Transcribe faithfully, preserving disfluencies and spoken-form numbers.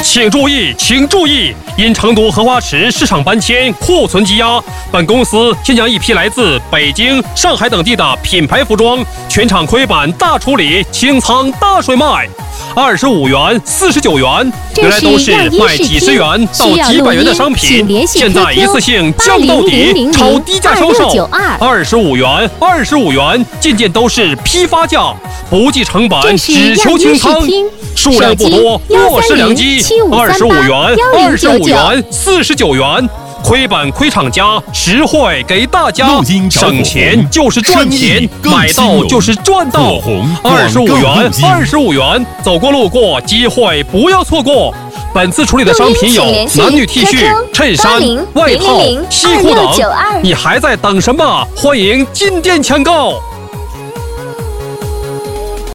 请注意，请注意！因成都荷花池市场搬迁，库存积压，本公司现将一批来自北京、上海等地的品牌服装全场亏本大处理，清仓大甩卖。二十五元、四十九元，原来都是卖几十元到几百元的商品，现在一次性降到底，超低价销售。二十五元、二十五元，件件都是批发价，不计成本，只求清仓。数量不多，握是良机。二十五元、二十五元、四十九元。亏本亏厂家，实惠给大家，省钱就是赚钱，买到就是赚到。二十五元，二十五元，走过路过，机会不要错过。本次处理的商品有男女 T 恤、衬衫、外套、西裤等，你还在等什么？欢迎进店抢购。